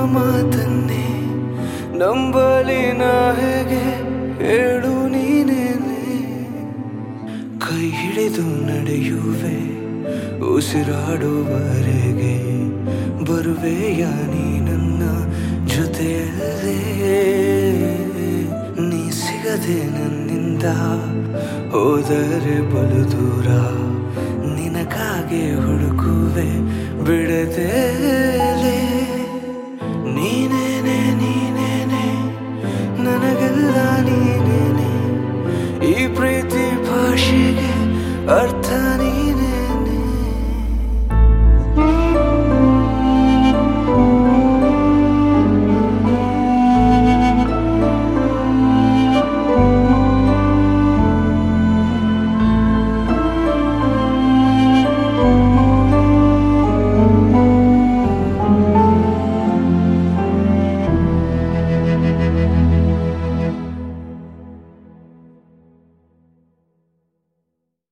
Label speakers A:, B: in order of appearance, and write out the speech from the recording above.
A: ಮಾತನ್ನೇ ನಂಬಲಿ ನಾ ಹೇಗೆ ಹೇಳು ನೀನೇನೆ. ಕೈ ಹಿಡಿದು ನಡೆಯುವೆ ಉಸಿರಾಡುವರೆಗೆ, ಬರುವೆಯ ನೀ ನನ್ನ ಜೊತೆಯಲ್ಲೇ. ನೀ ಸಿಗದೆ ನನ್ನಿಂದ ಹೋದರೆ ಬಲು ದೂರ, ನಿನಗಾಗಿ ಹುಡುಕುವೆ ಬಿಡದೆ.